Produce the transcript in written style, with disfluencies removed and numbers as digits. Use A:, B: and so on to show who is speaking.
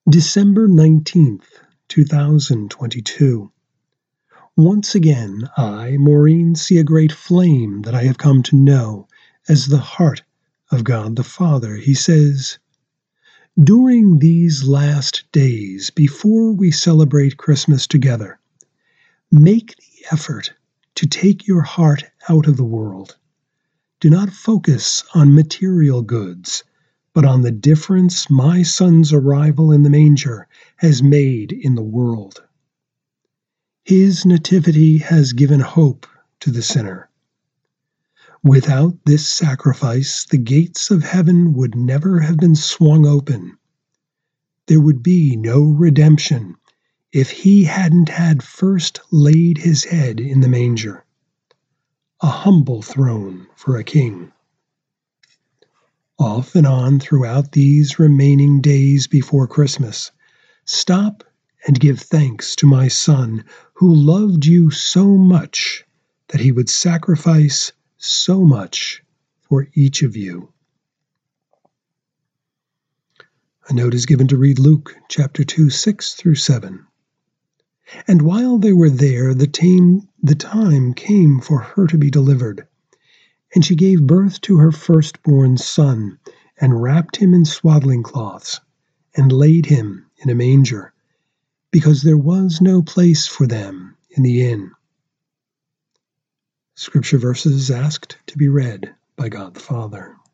A: December 19th, 2022. Once again, I, Maureen, see a great flame that I have come to know as the heart of God the Father. He says, "During these last days, before we celebrate Christmas together, make the effort to take your heart out of the world. Do not focus on material goods, but on the difference my Son's arrival in the manger has made in the world. His nativity has given hope to the sinner. Without this sacrifice, the gates of heaven would never have been swung open. There would be no redemption if he hadn't had first laid his head in the manger. A humble throne for a king." Off and on throughout these remaining days before Christmas, stop and give thanks to my Son, who loved you so much that he would sacrifice so much for each of you. A note is given to read Luke chapter 2, 6 through 7. "And while they were there, the time came for her to be delivered. And she gave birth to her firstborn son, and wrapped him in swaddling cloths, and laid him in a manger, because there was no place for them in the inn." Scripture verses asked to be read by God the Father.